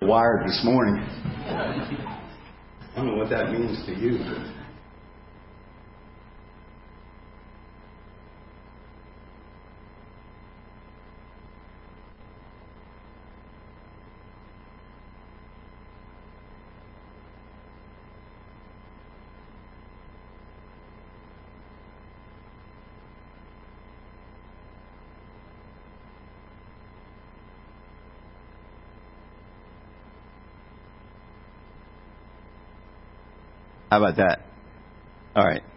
wired this morning. I don't know what that means to you. How about that? All right.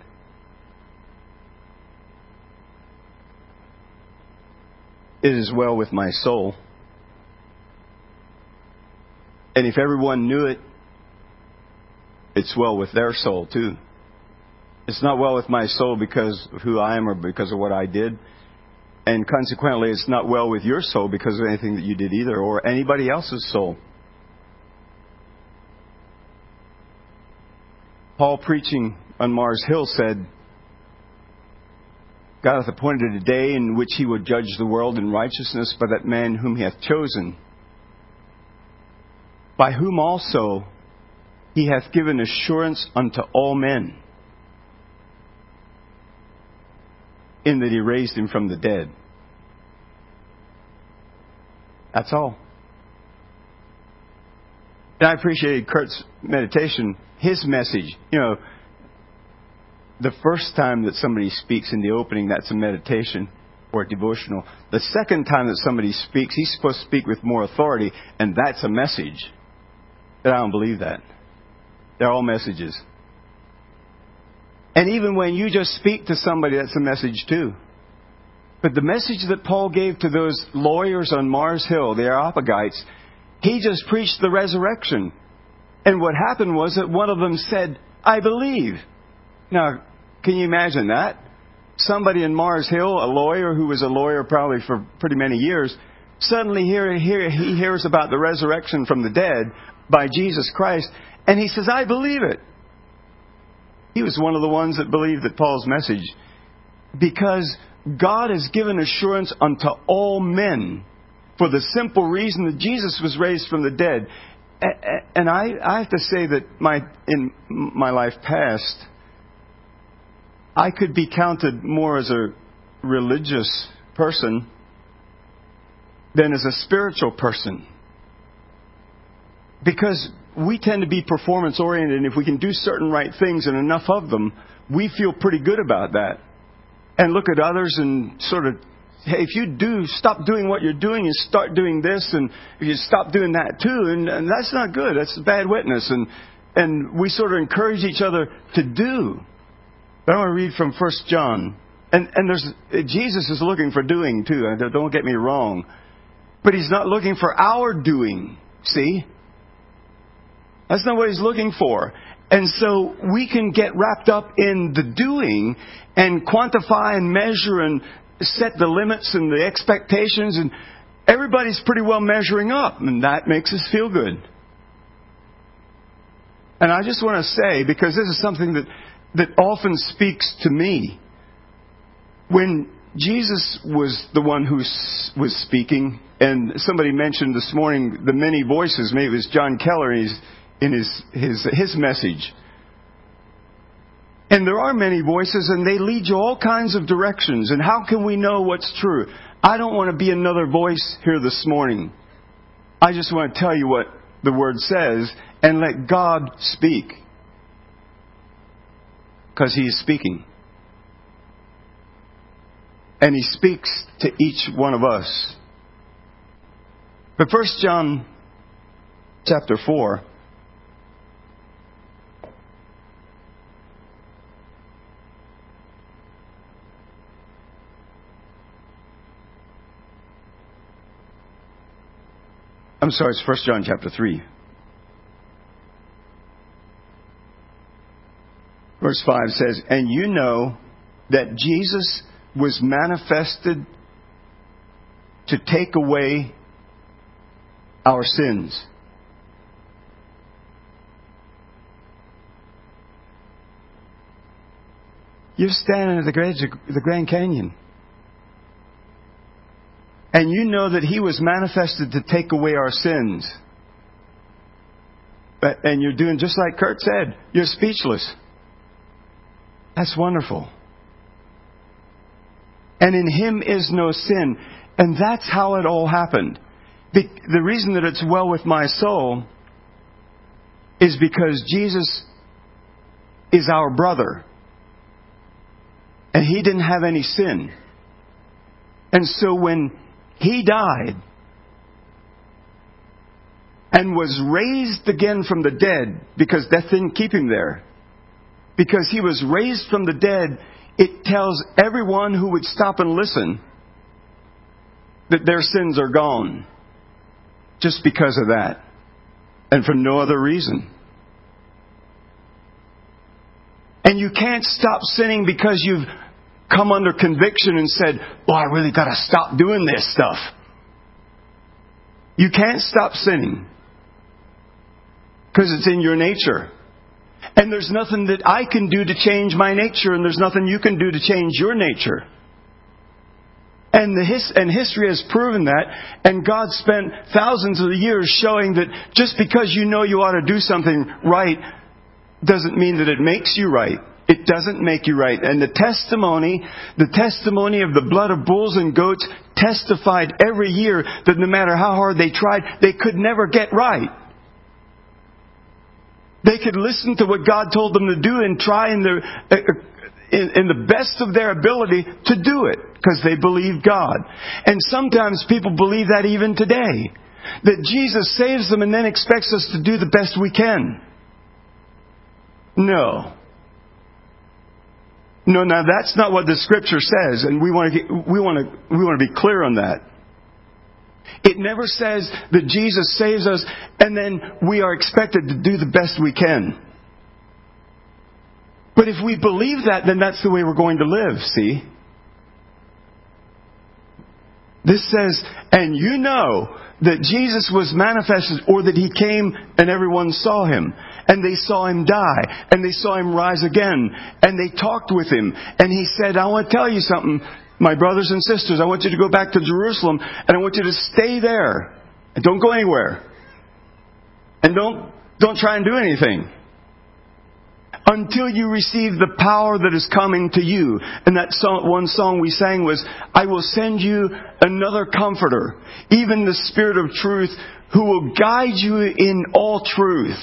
It is well with my soul. And if everyone knew it, it's well with their soul too. It's not well with my soul because of who I am or because of what I did. And consequently, it's not well with your soul because of anything that you did either, or anybody else's soul. Paul, preaching on Mars Hill, said, God hath appointed a day in which he would judge the world in righteousness by that man whom he hath chosen, by whom also he hath given assurance unto all men, in that he raised him from the dead. That's all. And I appreciated Kurt's meditation, his message. You know, the first time that somebody speaks in the opening, that's a meditation or a devotional. The second time that somebody speaks, he's supposed to speak with more authority, and that's a message. But I don't believe that. They're all messages. And even when you just speak to somebody, that's a message too. But the message that Paul gave to those lawyers on Mars Hill, the Areopagites, he just preached the resurrection. And what happened was that one of them said, I believe. Now, can you imagine that? Somebody in Mars Hill, a lawyer who was a lawyer probably for pretty many years, suddenly he hears about the resurrection from the dead by Jesus Christ, and he says, I believe it. He was one of the ones that believed that Paul's message, because God has given assurance unto all men, for the simple reason that Jesus was raised from the dead. And I have to say that in my life past, I could be counted more as a religious person than as a spiritual person. Because we tend to be performance oriented, and if we can do certain right things and enough of them, we feel pretty good about that. And look at others and sort of, hey, if you stop doing what you're doing and start doing this, and if you stop doing that too, and that's not good. That's a bad witness. And we sort of encourage each other to do. But I want to read from 1 John. And Jesus is looking for doing too. Don't get me wrong. But he's not looking for our doing. See? That's not what he's looking for. And so we can get wrapped up in the doing and quantify and measure and set the limits and the expectations, and everybody's pretty well measuring up, and that makes us feel good. And I just want to say, because this is something that often speaks to me, when Jesus was the one who was speaking, and somebody mentioned this morning the many voices, maybe it was John Keller in his message. And there are many voices, and they lead you all kinds of directions. And how can we know what's true? I don't want to be another voice here this morning. I just want to tell you what the Word says and let God speak. Because He is speaking. And He speaks to each one of us. But 1 John chapter 4. I'm sorry, it's 1 John chapter 3. Verse 5 says, and you know that Jesus was manifested to take away our sins. You're standing at the edge of the Grand Canyon. And you know that He was manifested to take away our sins. And you're doing just like Kurt said. You're speechless. That's wonderful. And in Him is no sin. And that's how it all happened. The reason that it's well with my soul is because Jesus is our brother. And He didn't have any sin. And so when He died and was raised again from the dead, because death didn't keep Him there, because He was raised from the dead, it tells everyone who would stop and listen that their sins are gone. Just because of that. And for no other reason. And you can't stop sinning because you've come under conviction and said, "Oh, I really got to stop doing this stuff." You can't stop sinning. Because it's in your nature. And there's nothing that I can do to change my nature, and there's nothing you can do to change your nature. And history has proven that, and God spent thousands of years showing that just because you know you ought to do something right doesn't mean that it makes you right. It doesn't make you right. And the testimony of the blood of bulls and goats testified every year that no matter how hard they tried, they could never get right. They could listen to what God told them to do and try in the best of their ability to do it, because they believed God. And sometimes people believe that even today. That Jesus saves them and then expects us to do the best we can. No. No, now that's not what the Scripture says, and we want to be clear on that. It never says that Jesus saves us and then we are expected to do the best we can. But if we believe that, then that's the way we're going to live, see? This says, and you know that Jesus was manifested, or that He came and everyone saw Him. And they saw Him die. And they saw Him rise again. And they talked with Him. And He said, "I want to tell you something, my brothers and sisters. I want you to go back to Jerusalem. And I want you to stay there. And don't go anywhere. And don't try and do anything. Until you receive the power that is coming to you." And that one song we sang was, "I will send you another comforter, even the Spirit of truth, who will guide you in all truth."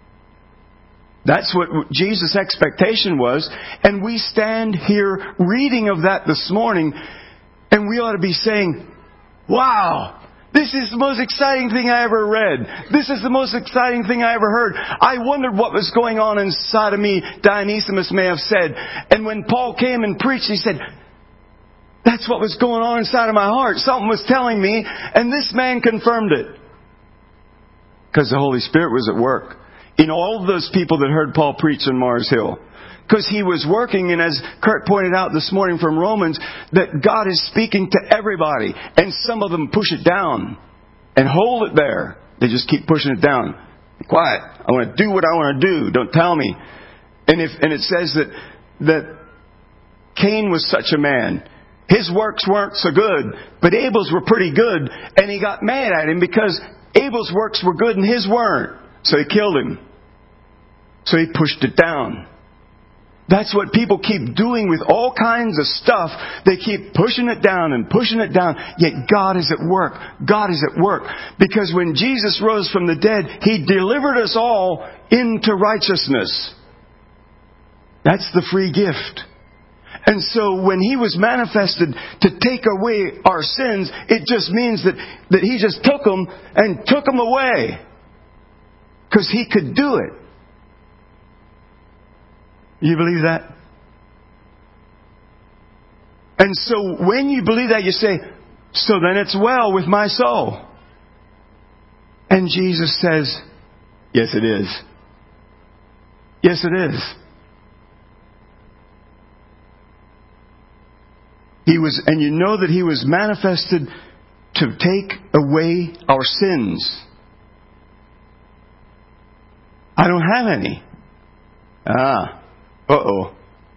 That's what Jesus' expectation was. And we stand here reading of that this morning, and we ought to be saying, "Wow! This is the most exciting thing I ever read. This is the most exciting thing I ever heard. I wondered what was going on inside of me," Dionysius may have said. And when Paul came and preached, he said, "That's what was going on inside of my heart. Something was telling me, and this man confirmed it." Because the Holy Spirit was at work in all of those people that heard Paul preach on Mars Hill. Because he was working, and as Kurt pointed out this morning from Romans, that God is speaking to everybody. And some of them push it down and hold it there. They just keep pushing it down. Be quiet. I want to do what I want to do. Don't tell me. And it says that Cain was such a man. His works weren't so good, but Abel's were pretty good. And he got mad at him because Abel's works were good and his weren't. So he killed him. So he pushed it down. That's what people keep doing with all kinds of stuff. They keep pushing it down and pushing it down. Yet God is at work. God is at work. Because when Jesus rose from the dead, He delivered us all into righteousness. That's the free gift. And so when He was manifested to take away our sins, it just means that He just took them and took them away. Because He could do it. You believe that? And so when you believe that, you say, "So then it's well with my soul." And Jesus says, "Yes, it is. Yes, it is." And you know that He was manifested to take away our sins. I don't have any. Uh-oh.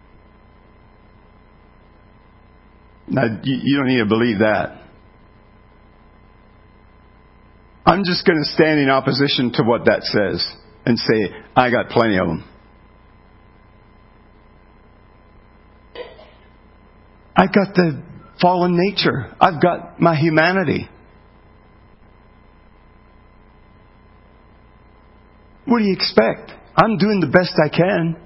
Now, you don't need to believe that. I'm just going to stand in opposition to what that says. and say, I got plenty of them. I've got the fallen nature. I've got my humanity. What do you expect? I'm doing the best I can.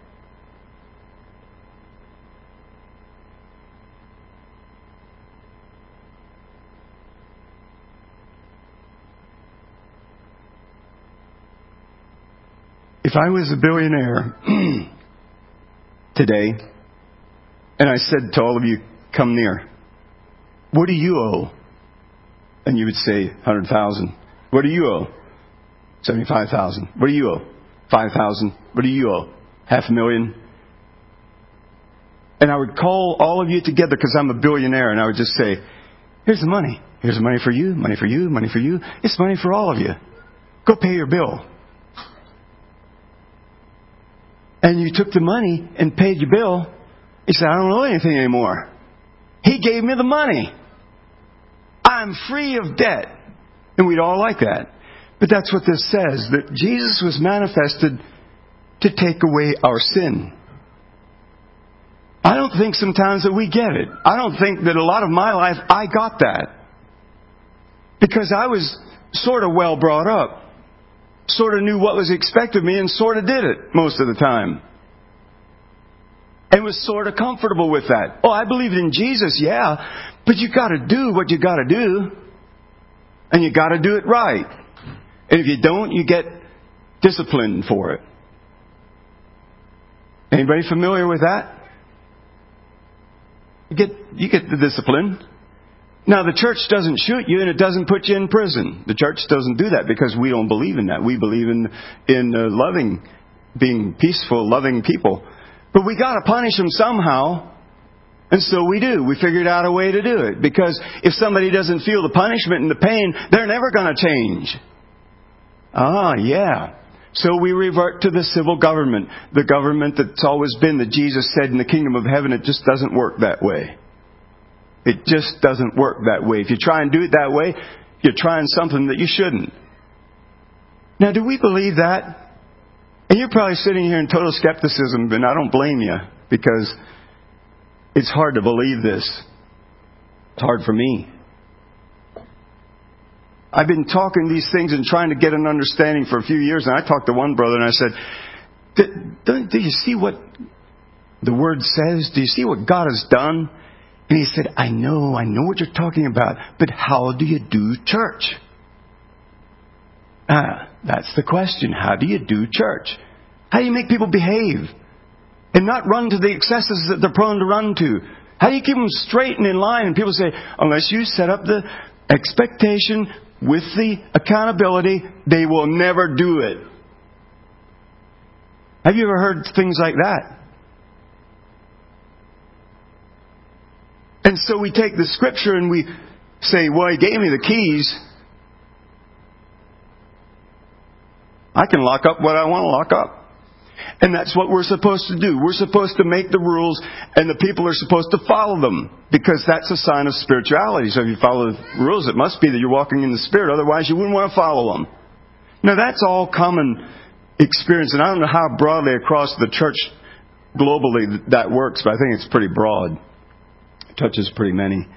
If I was a billionaire today, and I said to all of you, come near, what do you owe? And you would say, 100,000. What do you owe? 75,000. What do you owe? 5,000. What do you owe? 500,000. And I would call all of you together because I'm a billionaire, and I would just say, here's the money. Here's the money for you, money for you, money for you. It's money for all of you. Go pay your bill. And you took the money and paid your bill. He said, I don't owe anything anymore. He gave me the money. I'm free of debt. And we'd all like that. But that's what this says, that Jesus was manifested to take away our sin. I don't think sometimes that we get it. I don't think that a lot of my life I got that. Because I was sort of well brought up. Sort of knew what was expected of me and sort of did it most of the time. And was sort of comfortable with that. Oh, I believe in Jesus, yeah. But you got to do what you got to do. And you got to do it right. And if you don't, you get disciplined for it. Anybody familiar with that? You get the discipline. Now, the church doesn't shoot you and it doesn't put you in prison. The church doesn't do that because we don't believe in that. We believe in loving, being peaceful, loving people. But we got to punish them somehow. And so we do. We figured out a way to do it. Because if somebody doesn't feel the punishment and the pain, they're never going to change. Yeah. So we revert to the civil government. The government that's always been, that Jesus said in the kingdom of heaven, it just doesn't work that way. It just doesn't work that way. If you try and do it that way, you're trying something that you shouldn't. Now, do we believe that? And you're probably sitting here in total skepticism, and I don't blame you, because it's hard to believe this. It's hard for me. I've been talking these things and trying to get an understanding for a few years, and I talked to one brother and I said, do you see what the Word says? Do you see what God has done? And he said, I know what you're talking about, but how do you do church? That's the question. How do you do church? How do you make people behave and not run to the excesses that they're prone to run to? How do you keep them straight and in line? And people say, unless you set up the expectation with the accountability, they will never do it. Have you ever heard things like that? And so we take the scripture and we say, well, He gave me the keys. I can lock up what I want to lock up. And that's what we're supposed to do. We're supposed to make the rules, and the people are supposed to follow them, because that's a sign of spirituality. So if you follow the rules, it must be that you're walking in the Spirit. Otherwise, you wouldn't want to follow them. Now, that's all common experience, and I don't know how broadly across the church globally that works, but I think it's pretty broad. It touches pretty many.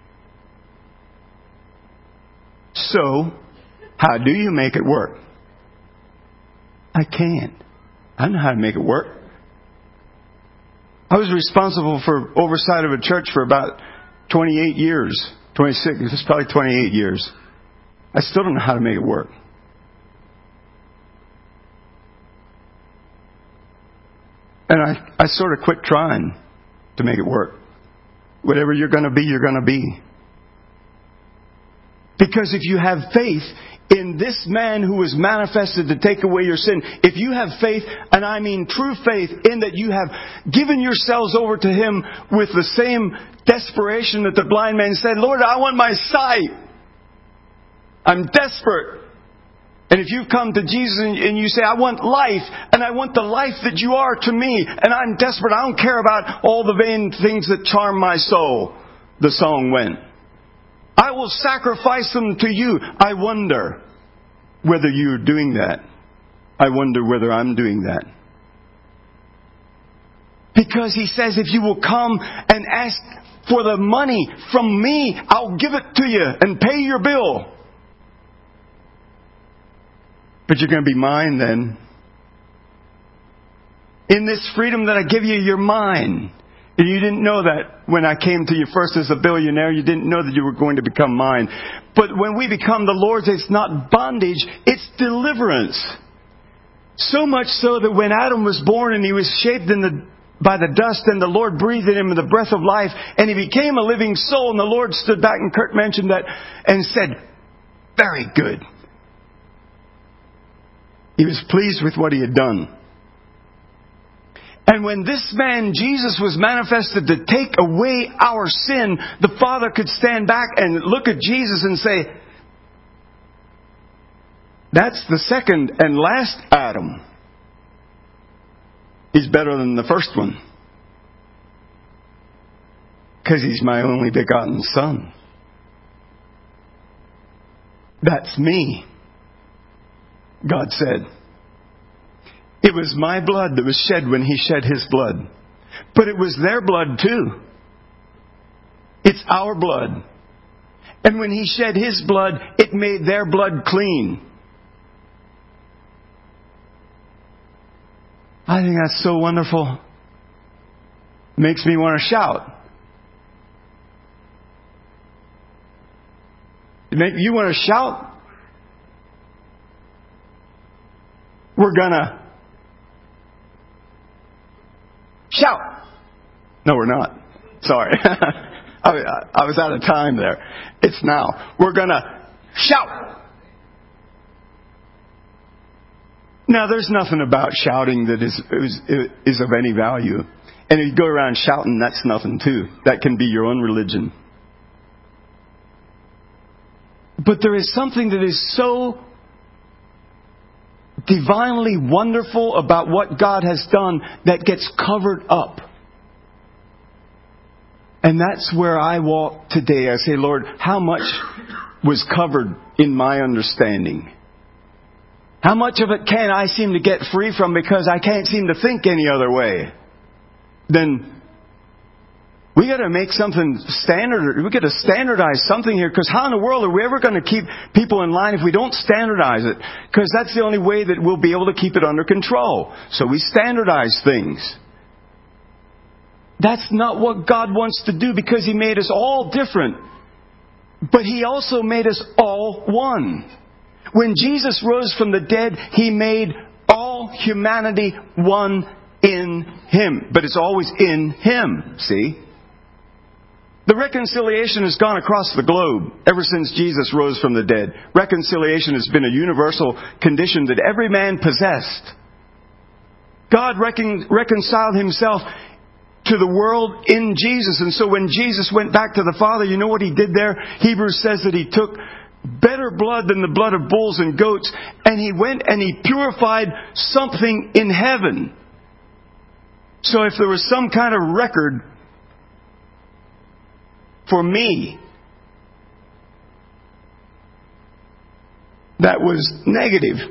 So, how do you make it work? I can't. I don't know how to make it work. I was responsible for oversight of a church for about 28 years. 26. It's probably 28 years. I still don't know how to make it work. And I sort of quit trying to make it work. Whatever you're going to be, you're going to be. Because if you have faith in this man who was manifested to take away your sin, if you have faith, and I mean true faith, in that you have given yourselves over to Him with the same desperation that the blind man said, Lord, I want my sight. I'm desperate. And if you've come to Jesus and you say, I want life, and I want the life that you are to me, and I'm desperate, I don't care about all the vain things that charm my soul, the song went. I will sacrifice them to you. I wonder whether you're doing that. I wonder whether I'm doing that. Because He says, if you will come and ask for the money from me, I'll give it to you and pay your bill. But you're going to be mine then. In this freedom that I give you, you're mine. And you didn't know that when I came to you first as a billionaire. You didn't know that you were going to become mine. But when we become the Lord's, it's not bondage, it's deliverance. So much so that when Adam was born and he was shaped by the dust, and the Lord breathed in him the breath of life, and he became a living soul, and the Lord stood back, and Kurt mentioned that, and said, very good. He was pleased with what he had done. And when this man, Jesus, was manifested to take away our sin, the Father could stand back and look at Jesus and say, that's the second and last Adam. He's better than the first one. Because he's my only begotten Son. That's me, God said. It was my blood that was shed when He shed His blood. But it was their blood too. It's our blood. And when He shed His blood, it made their blood clean. I think that's so wonderful. It makes me want to shout. You want to shout? We're gonna shout. No, we're not. Sorry. I was out of time there. It's now. We're gonna shout. Now, there's nothing about shouting that is of any value. And if you go around shouting, that's nothing too. That can be your own religion. But there is something that is so divinely wonderful about what God has done that gets covered up. And that's where I walk today. I say, Lord, how much was covered in my understanding? How much of it can I seem to get free from because I can't seem to think any other way? Then we got to make something standard. We got to standardize something here, because how in the world are we ever going to keep people in line if we don't standardize it? Because that's the only way that we'll be able to keep it under control. So we standardize things. That's not what God wants to do, because He made us all different. But He also made us all one. When Jesus rose from the dead, He made all humanity one in Him. But it's always in Him, see? The reconciliation has gone across the globe ever since Jesus rose from the dead. Reconciliation has been a universal condition that every man possessed. God reconciled Himself to the world in Jesus. And so when Jesus went back to the Father, you know what He did there? Hebrews says that He took better blood than the blood of bulls and goats, and He went and He purified something in heaven. So if there was some kind of record for me that was negative,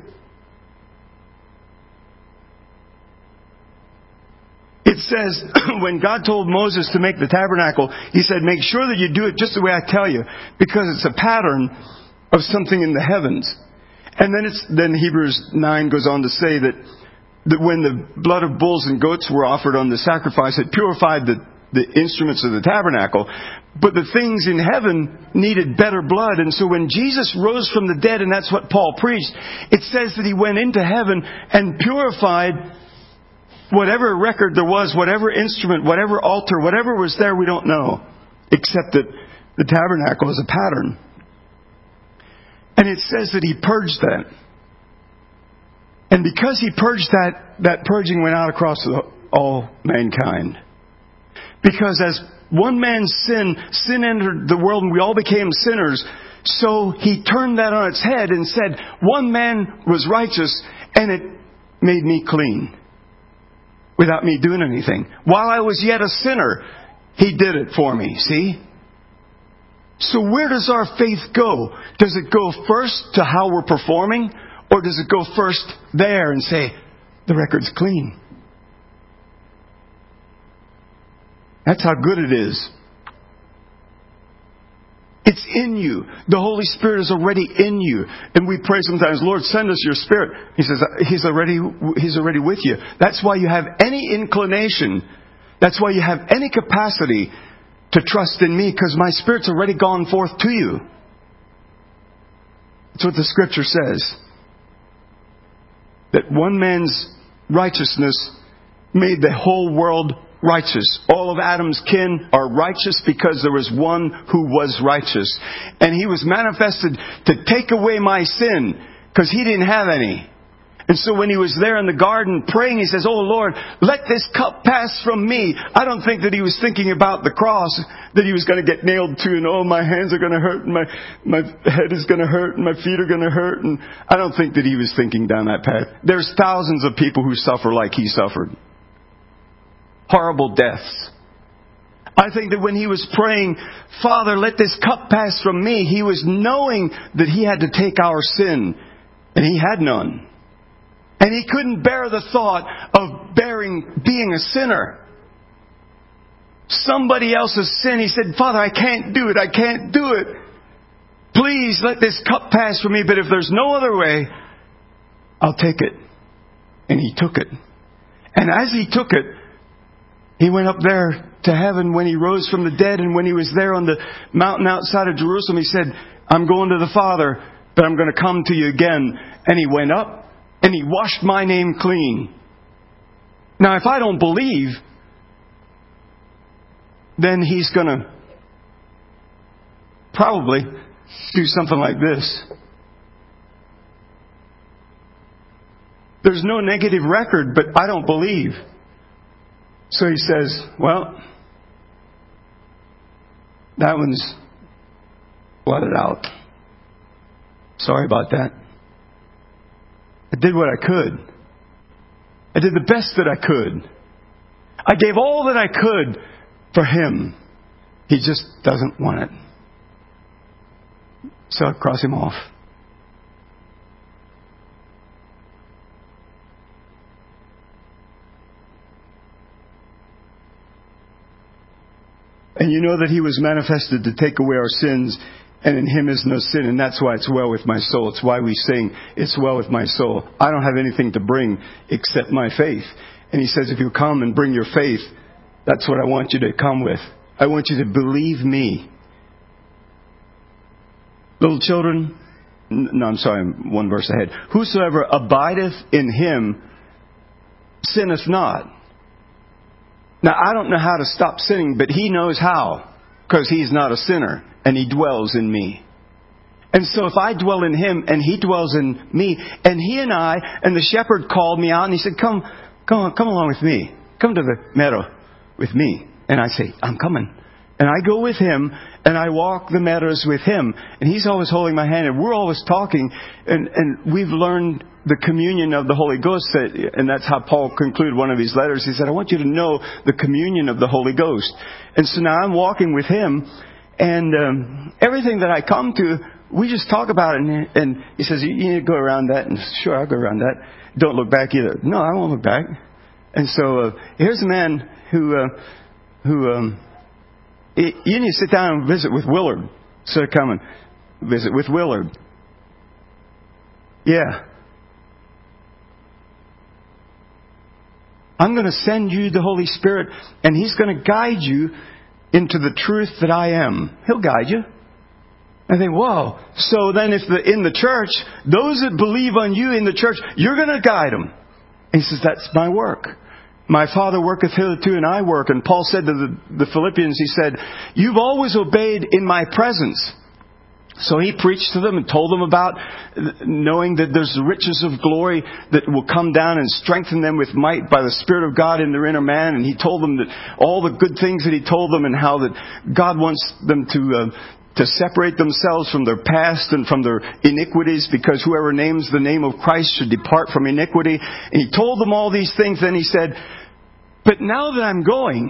it says, when God told Moses to make the tabernacle, He said, make sure that you do it just the way I tell you, because it's a pattern of something in the heavens. And then Hebrews 9 goes on to say that when the blood of bulls and goats were offered on the sacrifice, it purified the instruments of the tabernacle. But the things in heaven needed better blood. And so when Jesus rose from the dead, and that's what Paul preached, it says that He went into heaven and purified whatever record there was, whatever instrument, whatever altar, whatever was there, we don't know. Except that the tabernacle is a pattern. And it says that He purged that. And because He purged that purging went out across all mankind. Because as one man's sin entered the world and we all became sinners, so He turned that on its head and said, one man was righteous and it made me clean. Without me doing anything. While I was yet a sinner, He did it for me, see? So where does our faith go? Does it go first to how we're performing? Or does it go first there and say, the record's clean? That's how good it is. It's in you. The Holy Spirit is already in you. And we pray sometimes, Lord, send us your Spirit. He says, He's already with you. That's why you have any inclination. That's why you have any capacity to trust in me, because my Spirit's already gone forth to you. That's what the Scripture says. That one man's righteousness made the whole world righteous. All of Adam's kin are righteous because there was one who was righteous. And He was manifested to take away my sin, because He didn't have any. And so when He was there in the garden praying, He says, oh Lord, let this cup pass from me. I don't think that He was thinking about the cross that He was going to get nailed to, and oh, my hands are going to hurt, and my head is going to hurt, and my feet are going to hurt. And I don't think that He was thinking down that path. There's thousands of people who suffer like He suffered. Horrible deaths. I think that when He was praying, Father, let this cup pass from me, He was knowing that He had to take our sin, and He had none. And He couldn't bear the thought of being a sinner. Somebody else's sin. He said, Father, I can't do it. I can't do it. Please let this cup pass from me, but if there's no other way, I'll take it. And He took it. And as He took it, He went up there to heaven when He rose from the dead, and when He was there on the mountain outside of Jerusalem, He said, I'm going to the Father, but I'm going to come to you again. And He went up, and He washed my name clean. Now, if I don't believe, then He's going to probably do something like this. There's no negative record, but I don't believe. So He says, well, that one's blotted out. Sorry about that. I did what I could. I did the best that I could. I gave all that I could for Him. He just doesn't want it. So I cross Him off. And you know that He was manifested to take away our sins, and in Him is no sin, and that's why it's well with my soul. It's why we sing, it's well with my soul. I don't have anything to bring except my faith. And He says, if you come and bring your faith, that's what I want you to come with. I want you to believe me. Little children, no, I'm sorry, I'm one verse ahead. Whosoever abideth in Him sinneth not. Now, I don't know how to stop sinning, but He knows how, because He's not a sinner, and He dwells in me. And so if I dwell in Him, and He dwells in me, and He and I, and the shepherd called me out, and he said, come along with me. Come to the meadow with me. And I say, I'm coming. And I go with Him, and I walk the meadows with Him. And He's always holding my hand, and we're always talking, and we've learned the communion of the Holy Ghost, and that's how Paul concluded one of his letters. He said, I want you to know the communion of the Holy Ghost. And so now I'm walking with Him, and everything that I come to, we just talk about it. And he says, you need to go around that. And sure, I'll go around that. Don't look back either. No, I won't look back. And so here's a man who you need to sit down and visit with Willard. So come and visit with Willard. Yeah. I'm going to send you the Holy Spirit, and He's going to guide you into the truth that I am. He'll guide you. I think, whoa. So then in the church, those that believe on you in the church, you're going to guide them. And He says, that's my work. My Father worketh hitherto, and I work. And Paul said to the Philippians, he said, you've always obeyed in my presence. So he preached to them and told them about knowing that there's the riches of glory that will come down and strengthen them with might by the Spirit of God in their inner man. And he told them that all the good things that he told them, and how that God wants them to separate themselves from their past and from their iniquities, because whoever names the name of Christ should depart from iniquity. And he told them all these things. Then he said, but now that I'm going,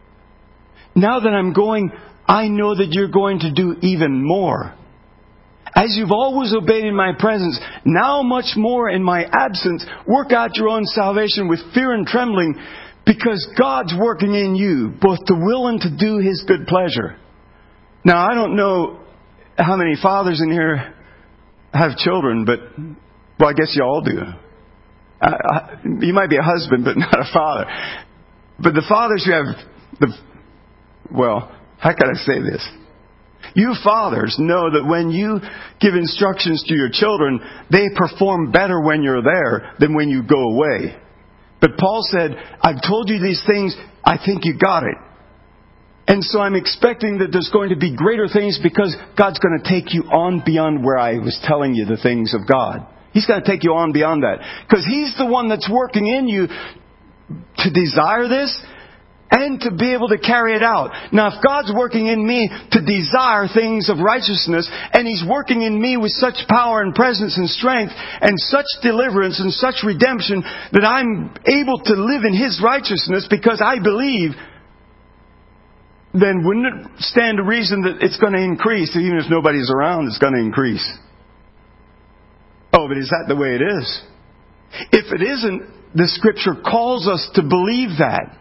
I know that you're going to do even more. As you've always obeyed in my presence, now much more in my absence, work out your own salvation with fear and trembling, because God's working in you, both to will and to do His good pleasure. Now, I don't know how many fathers in here have children, but, well, I guess you all do. You might be a husband, but not a father. But the fathers who have how can I say this? You fathers know that when you give instructions to your children, they perform better when you're there than when you go away. But Paul said, I've told you these things, I think you got it. And so I'm expecting that there's going to be greater things, because God's going to take you on beyond where I was telling you the things of God. He's going to take you on beyond that. Because He's the one that's working in you to desire this and to be able to carry it out. Now, if God's working in me to desire things of righteousness, and He's working in me with such power and presence and strength and such deliverance and such redemption that I'm able to live in His righteousness because I believe, then wouldn't it stand to reason that it's going to increase? Even if nobody's around, it's going to increase. Oh, but is that the way it is? If it isn't, the Scripture calls us to believe that.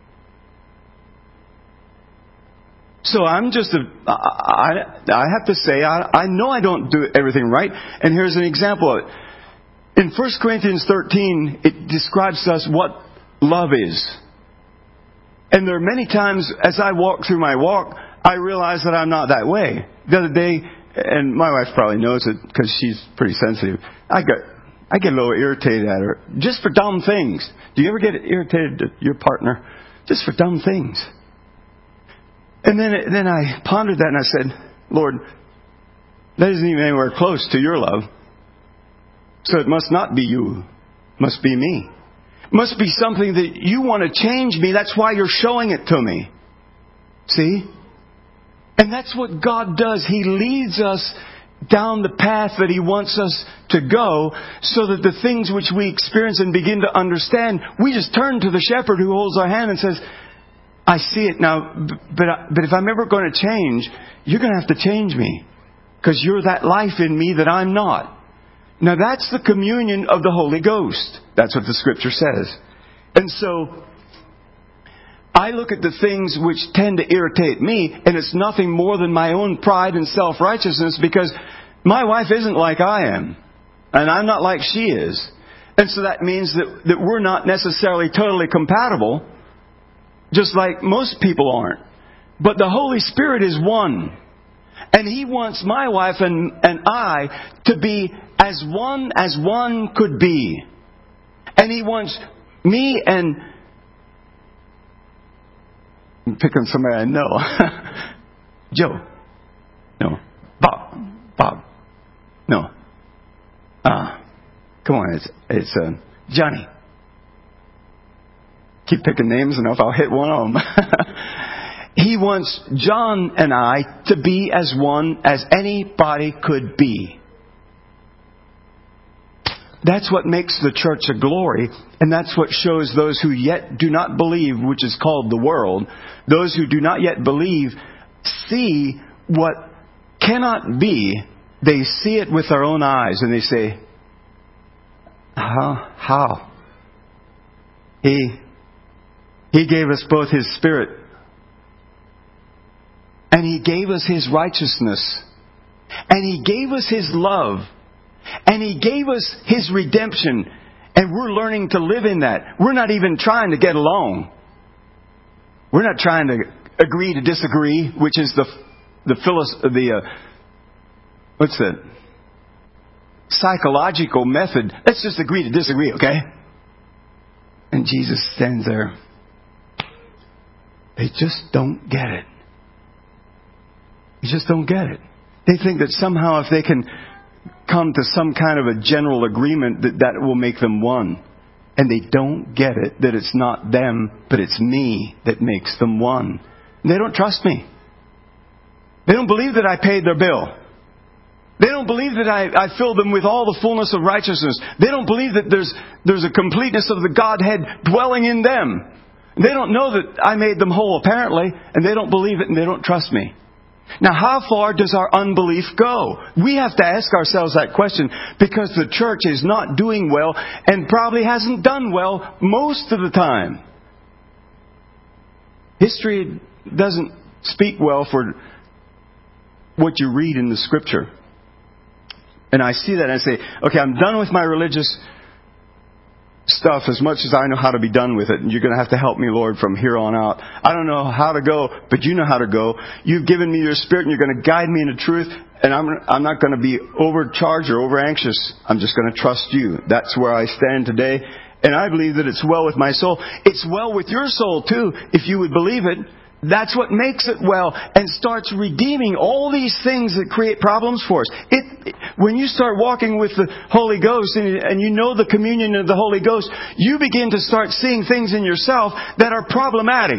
So I'm I have to say, I know I don't do everything right. And here's an example of it. In 1 Corinthians 13, it describes to us what love is. And there are many times as I walk through my walk, I realize that I'm not that way. The other day, and my wife probably knows it because she's pretty sensitive, I get a little irritated at her just for dumb things. Do you ever get irritated at your partner just for dumb things? And then I pondered that and I said, Lord, that isn't even anywhere close to your love. So it must not be you. It must be me. It must be something that you want to change me. That's why you're showing it to me. See? And that's what God does. He leads us down the path that He wants us to go, so that the things which we experience and begin to understand, we just turn to the shepherd who holds our hand and says, I see it now, but if I'm ever going to change, you're going to have to change me, because you're that life in me that I'm not. Now that's the communion of the Holy Ghost. That's what the Scripture says. And so I look at the things which tend to irritate me, and it's nothing more than my own pride and self-righteousness, because my wife isn't like I am, and I'm not like she is. And so that means that we're not necessarily totally compatible, just like most people aren't. But the Holy Spirit is one. And He wants my wife and I to be as one could be. And He wants me and... I'm picking somebody I know. Joe. No. Bob. No. Come on, it's Johnny. Keep picking names enough, I'll hit one of them. He wants John and I to be as one as anybody could be. That's what makes the church a glory, and that's what shows those who yet do not believe, which is called the world, those who do not yet believe see what cannot be. They see it with their own eyes, and they say, how? He gave us both His Spirit, and He gave us His righteousness, and He gave us His love, and He gave us His redemption, and we're learning to live in that. We're not even trying to get along. We're not trying to agree to disagree, which is what's the psychological method. Let's just agree to disagree, okay? And Jesus stands there. They just don't get it. They just don't get it. They think that somehow if they can come to some kind of a general agreement that will make them one. And they don't get it, that it's not them, but it's me that makes them one. And they don't trust me. They don't believe that I paid their bill. They don't believe that I filled them with all the fullness of righteousness. They don't believe that there's a completeness of the Godhead dwelling in them. They don't know that I made them whole, apparently, and they don't believe it and they don't trust me. Now, how far does our unbelief go? We have to ask ourselves that question because the church is not doing well and probably hasn't done well most of the time. History doesn't speak well for what you read in the Scripture. And I see that and I say, okay, I'm done with my religious stuff as much as I know how to be done with it. And you're going to have to help me, Lord, from here on out. I don't know how to go, but you know how to go. You've given me your Spirit and you're going to guide me into truth. And I'm not going to be overcharged or over anxious. I'm just going to trust you. That's where I stand today. And I believe that it's well with my soul. It's well with your soul too, if you would believe it. That's what makes it well and starts redeeming all these things that create problems for us. When you start walking with the Holy Ghost and you know the communion of the Holy Ghost, you begin to start seeing things in yourself that are problematic.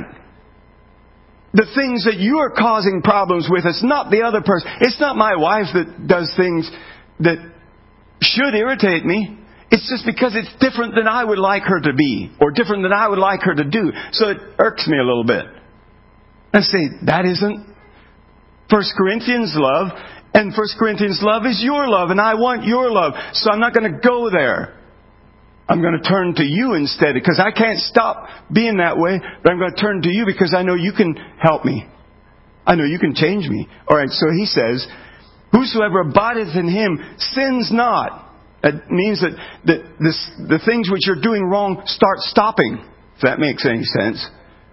The things that you are causing problems with, it's not the other person. It's not my wife that does things that should irritate me. It's just because it's different than I would like her to be or different than I would like her to do. So it irks me a little bit. I say, that isn't 1 Corinthians love. And 1 Corinthians love is your love. And I want your love. So I'm not going to go there. I'm going to turn to you instead. Because I can't stop being that way. But I'm going to turn to you because I know you can help me. I know you can change me. Alright, so he says, whosoever abideth in him sins not. That means that the things which you're doing wrong start stopping. If that makes any sense.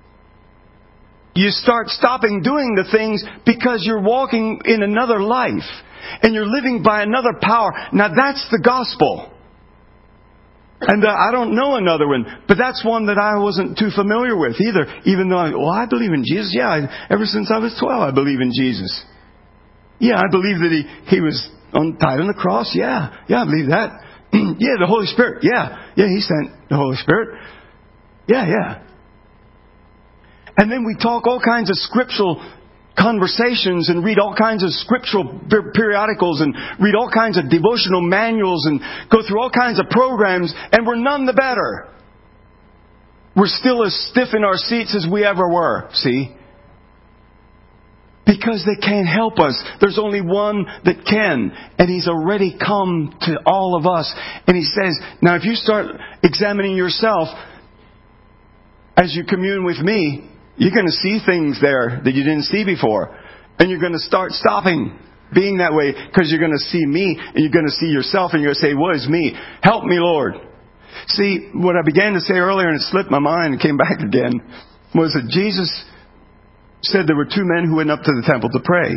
You start stopping doing the things because you're walking in another life. And you're living by another power. Now that's the gospel. And I don't know another one. But that's one that I wasn't too familiar with either. Even though I believe in Jesus. Yeah, ever since I was 12 I believe in Jesus. Yeah, I believe that He was tied on the cross. Yeah, I believe that. Yeah, the Holy Spirit. Yeah, He sent the Holy Spirit. Yeah. And then we talk all kinds of scriptural conversations and read all kinds of scriptural periodicals and read all kinds of devotional manuals and go through all kinds of programs, and we're none the better. We're still as stiff in our seats as we ever were, see? Because they can't help us. There's only one that can. And He's already come to all of us. And He says, now if you start examining yourself as you commune with me, you're going to see things there that you didn't see before. And you're going to start stopping being that way because you're going to see me and you're going to see yourself and you're going to say, what is me? Help me, Lord. See, what I began to say earlier and it slipped my mind and came back again was that Jesus said there were two men who went up to the temple to pray.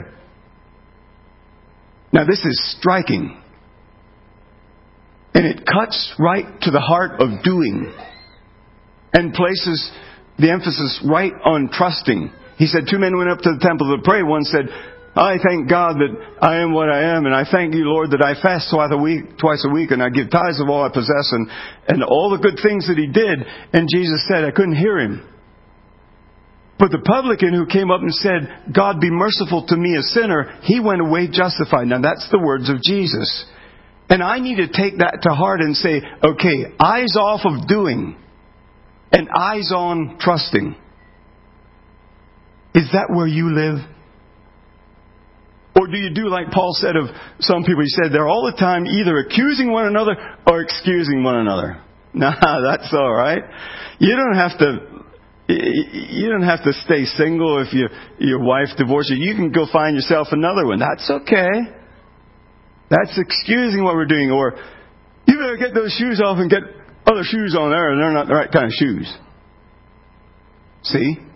Now this is striking. And it cuts right to the heart of doing and places the emphasis right on trusting. He said two men went up to the temple to pray. One said, I thank God that I am what I am, and I thank you, Lord, that I fast twice a week, and I give tithes of all I possess, and all the good things that he did. And Jesus said, I couldn't hear him. But the publican who came up and said, God be merciful to me, a sinner, he went away justified. Now that's the words of Jesus. And I need to take that to heart and say, okay, eyes off of doing and eyes on trusting. Is that where you live? Or do you do like Paul said of some people? He said they're all the time either accusing one another or excusing one another. Nah, that's all right. You don't have to stay single if your wife divorced you. You can go find yourself another one. That's okay. That's excusing what we're doing. Or you better get those shoes off and get other shoes on there, and they're not the right kind of shoes. See?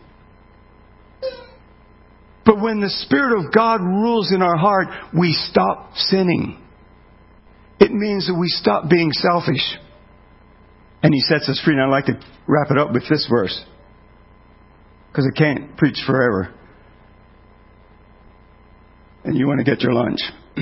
But when the Spirit of God rules in our heart, we stop sinning. It means that we stop being selfish. And He sets us free. And I'd like to wrap it up with this verse, because I can't preach forever. And you want to get your lunch.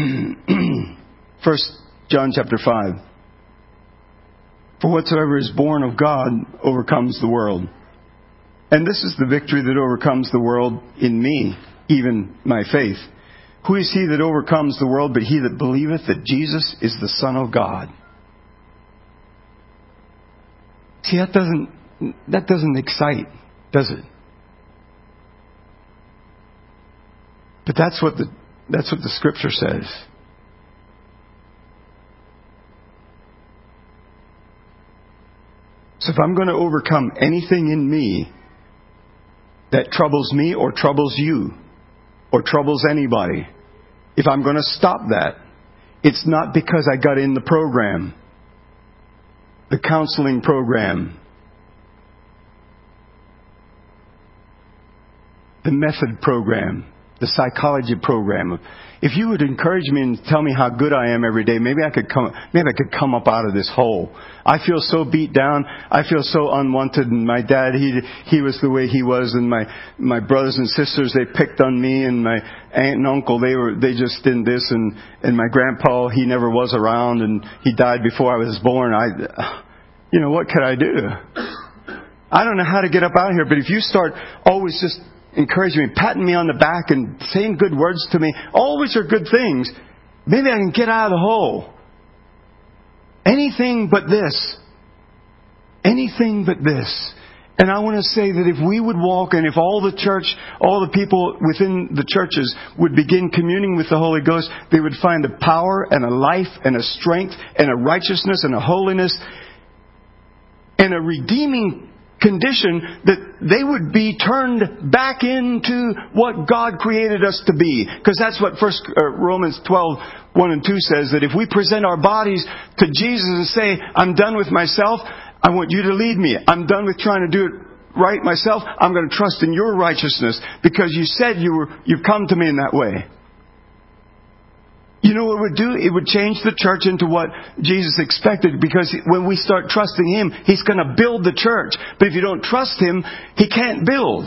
1 John chapter 5. For whatsoever is born of God overcomes the world. And this is the victory that overcomes the world in me, even my faith. Who is he that overcomes the world but he that believeth that Jesus is the Son of God? See, that doesn't excite, does it? But that's what the Scripture says. So if I'm going to overcome anything in me that troubles me or troubles you or troubles anybody, if I'm going to stop that, it's not because I got in the program, the counseling program, the method program, the psychology program. If you would encourage me and tell me how good I am every day, maybe I could come up out of this hole. I feel so beat down. I feel so unwanted. And my dad, he was the way he was, and my brothers and sisters, they picked on me, and my aunt and uncle, they just did this, and my grandpa, he never was around, and he died before I was born. What could I do? I don't know how to get up out of here, but if you start always just encouraging me, patting me on the back and saying good words to me, all which are good things, maybe I can get out of the hole. Anything but this. Anything but this. And I want to say that if we would walk, and if all the church, all the people within the churches would begin communing with the Holy Ghost, they would find a power and a life and a strength and a righteousness and a holiness and a redeeming condition that they would be turned back into what God created us to be. Because that's what Romans 12:1 and 2 says, that if we present our bodies to Jesus and say, I'm done with myself, I want you to lead me. I'm done with trying to do it right myself. I'm going to trust in your righteousness because you said you've come to me in that way. You know what it would do? It would change the church into what Jesus expected, because when we start trusting Him, He's going to build the church. But if you don't trust Him, He can't build.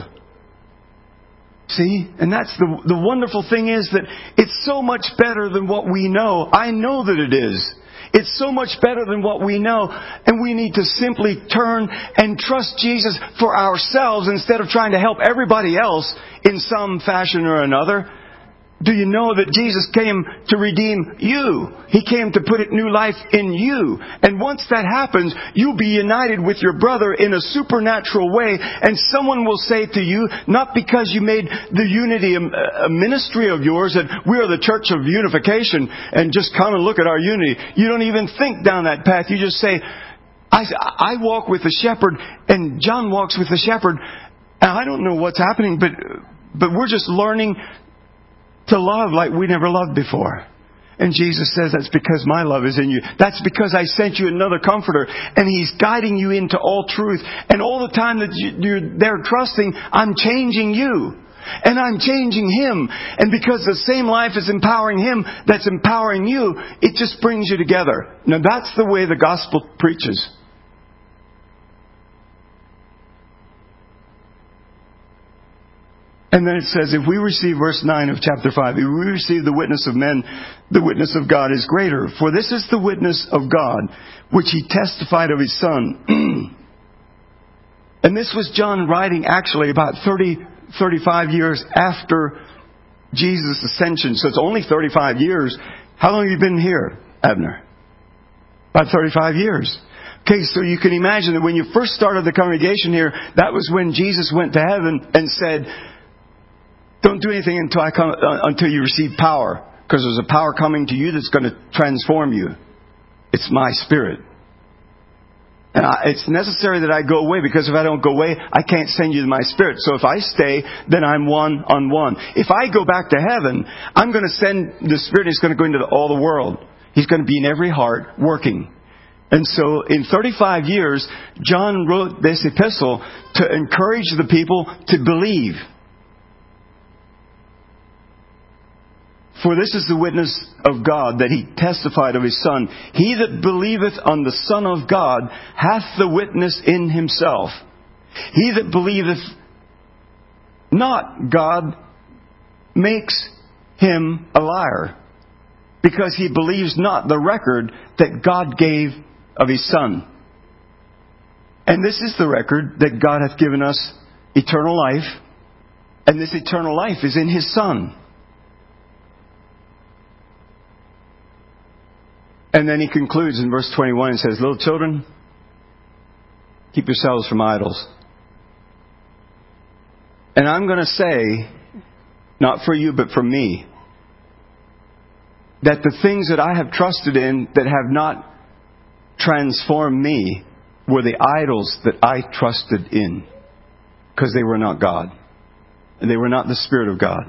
See? And that's the wonderful thing is that it's so much better than what we know. I know that it is. It's so much better than what we know. And we need to simply turn and trust Jesus for ourselves instead of trying to help everybody else in some fashion or another. Do you know that Jesus came to redeem you? He came to put new life in you. And once that happens, you'll be united with your brother in a supernatural way. And someone will say to you, not because you made the unity a ministry of yours, that we are the church of unification, and just come and look at our unity. You don't even think down that path. You just say, I walk with the shepherd, and John walks with the shepherd. And I don't know what's happening, but we're just learning to love like we never loved before. And Jesus says, that's because my love is in you. That's because I sent you another comforter, and He's guiding you into all truth. And all the time that you're there trusting, I'm changing you. And I'm changing him. And because the same life is empowering him that's empowering you, it just brings you together. Now that's the way the gospel preaches. And then it says, if we receive, verse 9 of chapter 5, if we receive the witness of men, the witness of God is greater. For this is the witness of God, which He testified of His Son. And this was John writing actually about 35 years after Jesus' ascension. So it's only 35 years. How long have you been here, Abner? About 35 years. Okay, so you can imagine that when you first started the congregation here, that was when Jesus went to heaven and said, don't do anything until you receive power. Because there's a power coming to you that's going to transform you. It's my Spirit. And it's necessary that I go away, because if I don't go away, I can't send you my Spirit. So if I stay, then I'm one on one. If I go back to heaven, I'm going to send the Spirit. He's going to go into all the world. He's going to be in every heart working. And so in 35 years, John wrote this epistle to encourage the people to believe. For this is the witness of God, that He testified of His Son. He that believeth on the Son of God hath the witness in himself. He that believeth not God makes him a liar, because he believes not the record that God gave of His Son. And this is the record, that God hath given us eternal life, and this eternal life is in His Son. And then he concludes in verse 21 and says, little children, keep yourselves from idols. And I'm going to say Not for you, but for me. That the things that I have trusted in that have not transformed me were the idols that I trusted in. Because they were not God. And they were not the Spirit of God.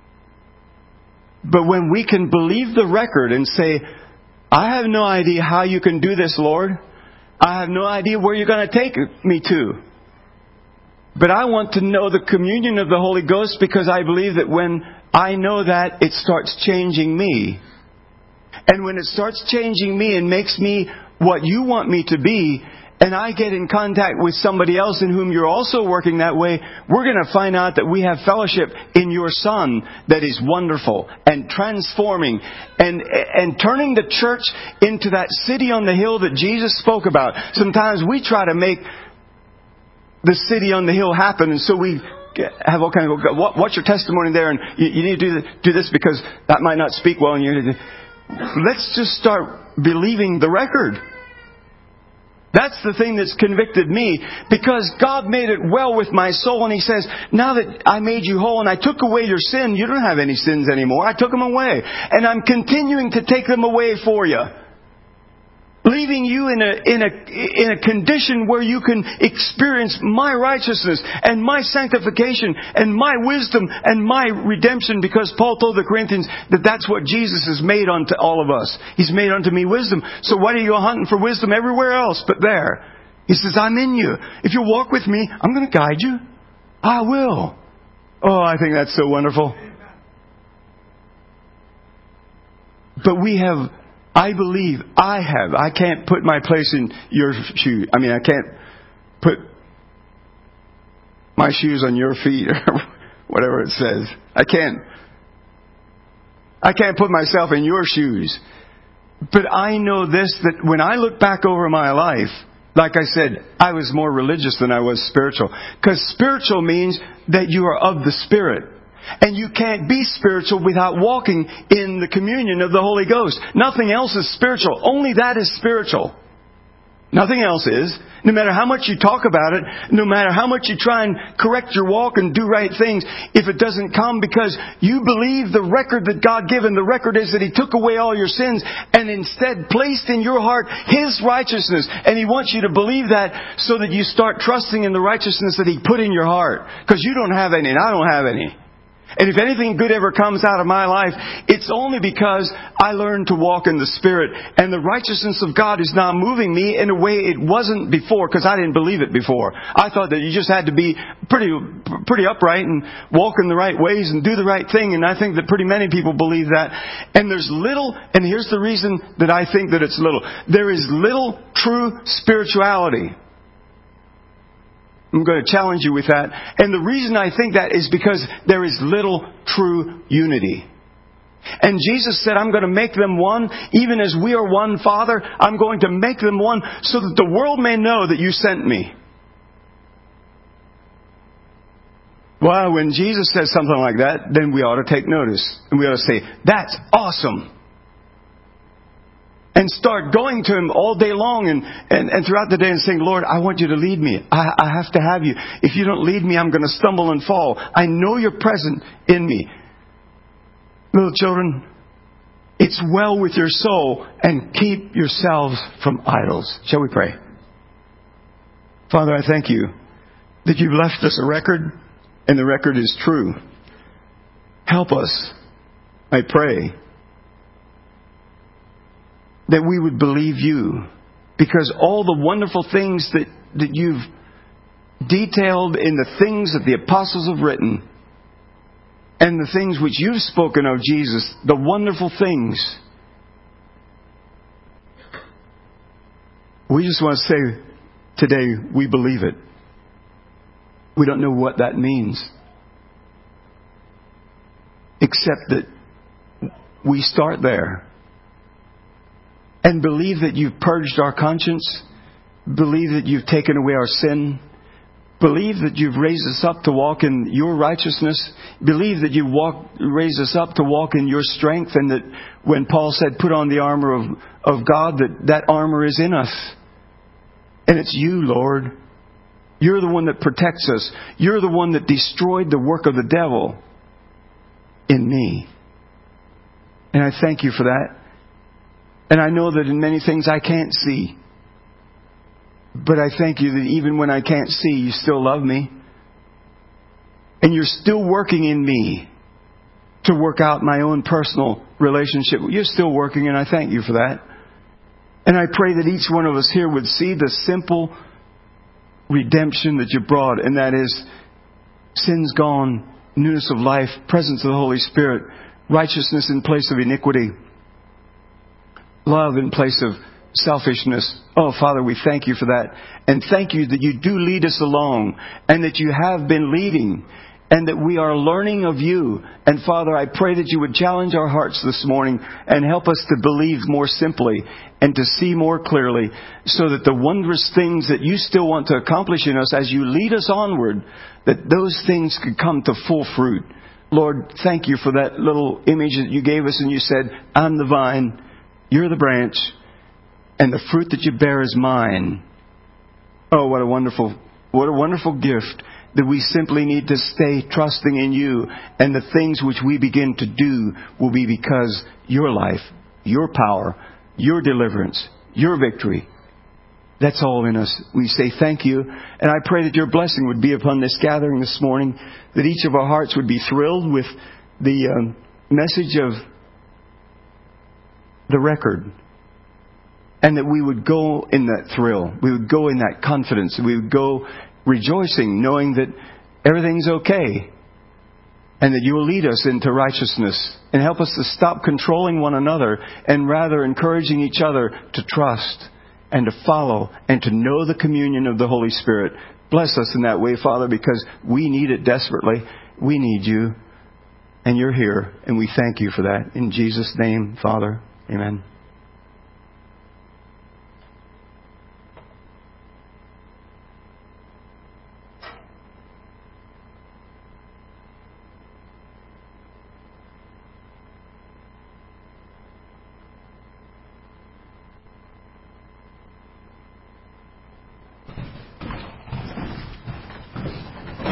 But when we can believe the record and say, I have no idea how you can do this, Lord. I have no idea where you're going to take me to. But I want to know the communion of the Holy Ghost, because I believe that when I know that, it starts changing me. And when it starts changing me and makes me what you want me to be, and I get in contact with somebody else in whom you're also working that way, we're going to find out that we have fellowship in your Son that is wonderful and transforming and turning the church into that city on the hill that Jesus spoke about. Sometimes we try to make the city on the hill happen, and so we have all kinds of, what's your testimony there? And you need to do this because that might not speak well. And let's just start believing the record. That's the thing that's convicted me, because God made it well with my soul, and He says, now that I made you whole and I took away your sin, you don't have any sins anymore. I took them away. And I'm continuing to take them away for you. Leaving you in a condition where you can experience my righteousness and my sanctification and my wisdom and my redemption, because Paul told the Corinthians that that's what Jesus has made unto all of us. He's made unto me wisdom. So why do you go hunting for wisdom everywhere else but there? He says, I'm in you. If you walk with me, I'm going to guide you. I will. Oh, I think that's so wonderful. But I can't put my place in your shoe. I mean, I can't put my shoes on your feet, or whatever it says. I can't put myself in your shoes. But I know this, that when I look back over my life, like I said, I was more religious than I was spiritual. Because spiritual means that you are of the Spirit. And you can't be spiritual without walking in the communion of the Holy Ghost. Nothing else is spiritual. Only that is spiritual. Nothing else is. No matter how much you talk about it, no matter how much you try and correct your walk and do right things, if it doesn't come because you believe the record that God given, the record is that He took away all your sins and instead placed in your heart His righteousness. And He wants you to believe that so that you start trusting in the righteousness that He put in your heart. Because you don't have any and I don't have any. And if anything good ever comes out of my life, it's only because I learned to walk in the Spirit. And the righteousness of God is now moving me in a way it wasn't before, because I didn't believe it before. I thought that you just had to be pretty upright and walk in the right ways and do the right thing. And I think that pretty many people believe that. And there's little, and here's the reason that I think that it's little. There is little true spirituality. I'm going to challenge you with that. And the reason I think that is because there is little true unity. And Jesus said, I'm going to make them one, even as we are one, Father. I'm going to make them one so that the world may know that you sent me. Well, when Jesus says something like that, then we ought to take notice. And we ought to say, that's awesome. And start going to Him all day long and throughout the day and saying, Lord, I want you to lead me. I have to have you. If you don't lead me, I'm going to stumble and fall. I know you're present in me. Little children, it's well with your soul, and keep yourselves from idols. Shall we pray? Father, I thank you that you've left us a record, and the record is true. Help us, I pray, that we would believe you, because all the wonderful things that you've detailed in the things that the apostles have written, and the things which you've spoken of, Jesus, the wonderful things, we just want to say today, we believe it. We don't know what that means, except that we start there. And believe that you've purged our conscience. Believe that you've taken away our sin. Believe that you've raised us up to walk in your righteousness. Believe that you raised us up to walk in your strength. And that when Paul said, put on the armor of God, that armor is in us. And it's you, Lord. You're the one that protects us. You're the one that destroyed the work of the devil. in me. And I thank you for that. And I know that in many things I can't see. But I thank you that even when I can't see, you still love me. And you're still working in me to work out my own personal relationship. You're still working, and I thank you for that. And I pray that each one of us here would see the simple redemption that you brought, and that is sins gone, newness of life, presence of the Holy Spirit, righteousness in place of iniquity, love in place of selfishness. Oh, Father, we thank you for that. And thank you that you do lead us along, and that you have been leading, and that we are learning of you. And Father, I pray that you would challenge our hearts this morning and help us to believe more simply and to see more clearly, so that the wondrous things that you still want to accomplish in us as you lead us onward, that those things could come to full fruit. Lord, thank you for that little image that you gave us, and you said, I'm the vine, you're the branch, and the fruit that you bear is mine. Oh, what a wonderful gift, that we simply need to stay trusting in you, and the things which we begin to do will be because your life, your power, your deliverance, your victory, that's all in us. We say thank you, and I pray that your blessing would be upon this gathering this morning, that each of our hearts would be thrilled with the message of the record, and that we would go in that thrill, we would go in that confidence, we would go rejoicing, knowing that everything's okay, and that you will lead us into righteousness and help us to stop controlling one another, and rather encouraging each other to trust and to follow and to know the communion of the Holy Spirit. Bless us in that way, Father, because we need it desperately. We need you, and you're here, and we thank you for that. In Jesus' name, Father, amen.